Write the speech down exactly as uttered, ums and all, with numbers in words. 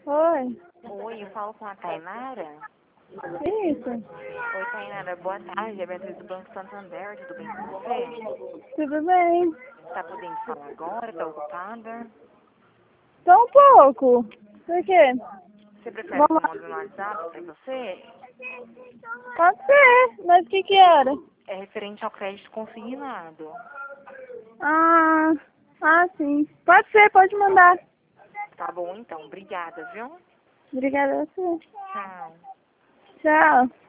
Oi. Oi, eu falo com a Tainara. Isso. Oi, Tainara, boa tarde. É a Beatriz do Banco Santander, tudo bem com você? Tudo bem? Tá podendo falar agora? Tá ocupada? Só um pouco. Por quê? Você prefere que Vamos eu lá. mande no WhatsApp pra você? Pode ser. Mas o que que era? É referente ao crédito consignado. Ah, ah, sim. Pode ser, pode mandar. Tá bom, então. Obrigada, viu? Obrigada a você. Tchau. Tchau.